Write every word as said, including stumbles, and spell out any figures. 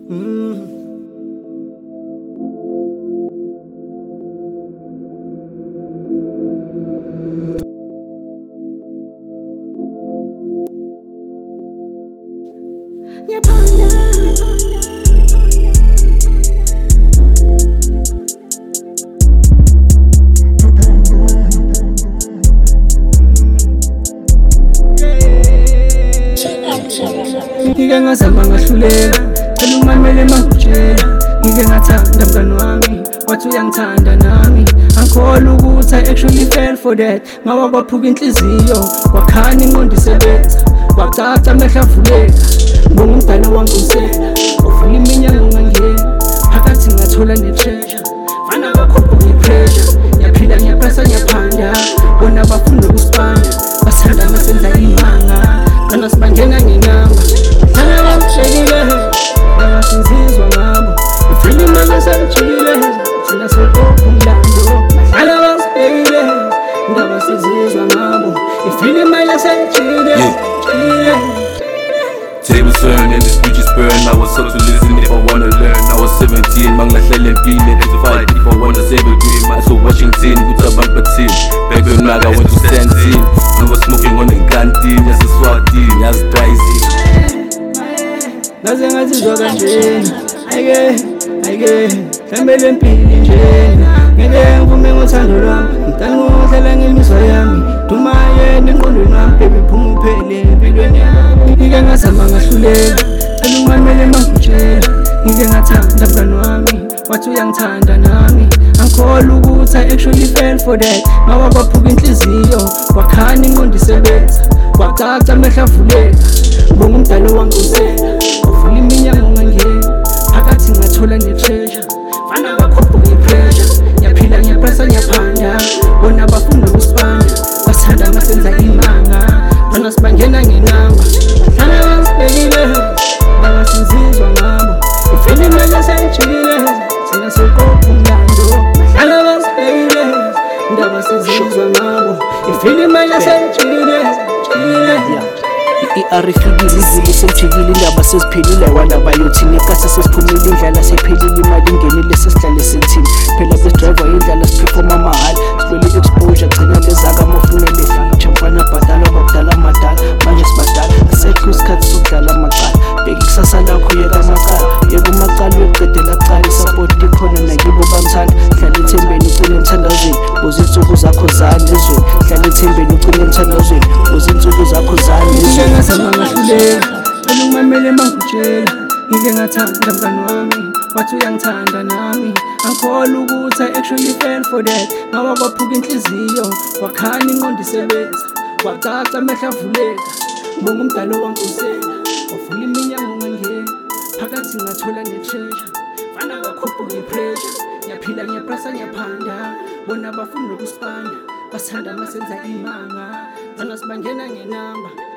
Mm. Ngike ngazama ngahluleka, cela ungimamele mangitshela. Ngike ngathanda mngani wami, wathi uyangithanda nami. Angikholwa ukuthi I actually fell for that. Ngawa kwaphuka inhliziyo, kwakhanya ingqondo isebenza, kwacaca amehlo avuleka. Ngibonga umdala wangusela, wavula iminyango ngangena. Phakathi ngathola ne-treasure, fana kakhuphuka i-pressure. Ngiyaphila ngiyapressa ngiyaphanda, bona bafuna ukusibanda. Bathanda masenza imanga, kana sibangena ngenamba. Hlala bangishekile, bangasizizwa ngabo. Ifile imali esengijikile, thina sokhokha umlando. Hlala bangisibhekile, ndaba sizizwa ngabo. Ifile imali esengijikile, jikile. Tables turn and the speeches burn. I was up to listen if I wanna learn. I was seventeen, mangilahlele empini, eight to five if I wanna save a dream. I saw Washington, kutabamba team. Back when I went to Stanton, I was smoking on the canteen. Yasiswatini, yazidryzi. Ngaze ngazizwa kanjena, ayike, ayike, hlambele empini njena. Ngeke ngivume ngothando lwami, ngidala ngohlala ngemizwa yami. Dumaye nengqondweni wami, baby phuma uphele empilweni yami. Ngike ngazama ngahluleka, cela ungimamele mangitshela. Ngike ngathanda mngani wami, wathi uyangithanda nami. Angikholwa ukuthi I actually fell for that. Ngawa kwaphuka inhliziyo, kwakhanya ingqondo isebenza, kwacaca amehlo avuleka. Ngibonga umdala wangusela, wavula iminyango ngangena. Phakathi ngathola ne-treasure, fana kakhuphuka i-pressure. Ngiyaphila ngiyapressa ngiyaphanda, bona bafuna ukusibanda. Bathanda masenza imanga, bona sibangena ngenamba. Hlala bangisibhekile, bangasizizwa ngabo. Ifile imali esengijikile, thina sokhokha umlando. Hlala bangisibhekile, ndaba sizizwa ngabo. Ifile imali esengijikile, jikile. I-R ifikile, izulu selijikile, indaba seziphelile. Wandaba yothini, ekase sesiphumile, indlala seyiphelile, imali ingenile, sesihlale sithini. Phela besi-driver indlala siphefoma mahhala, sibele i-exposure, gcina lezaka amafuna le-future. Mfana bhadala babudala amadala, manje sibadala, asekho isikhathi sokudlala amacala. Bheka ikusasa lakho, yeka amacala, yeka umacala uyoqedela cala. Isapoti ikhona nakibo bamthanda, hlala ethembeni ucine emthandazweni, buza insuku zakho zane ezweni. Hlala ethembeni ucine emthandazweni, buza insuku zakho zane ezweni. Ngazama ngahluleka, cela ungimamele mangitshela. Ngike ngathanda mngani wami, wathi uyangithanda nami. Angikholwa ukuthi I actually fell for that. Ngawa kwaphuka inhliziyo, kwakhanya ingqondo isebenza, kwacaca amehlo avuleka. Ngibonga umdala wangusela, wavula iminyango ngangena. Phakathi ngathola ne-treasure, fana kakhuphuka i-pressure. Ngiyaphila ngiyapressa ngiyaphanda, bona bafuna ukusibanda. Bathanda masenza imanga, bona sibangena ngenamba.